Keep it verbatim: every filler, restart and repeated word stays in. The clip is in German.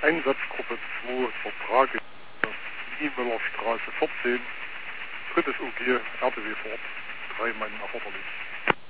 Einsatzgruppe zwei Vertrag, Niemöllerstraße vierzehn, drittes O G, R T W Fort, drei Mann erforderlich.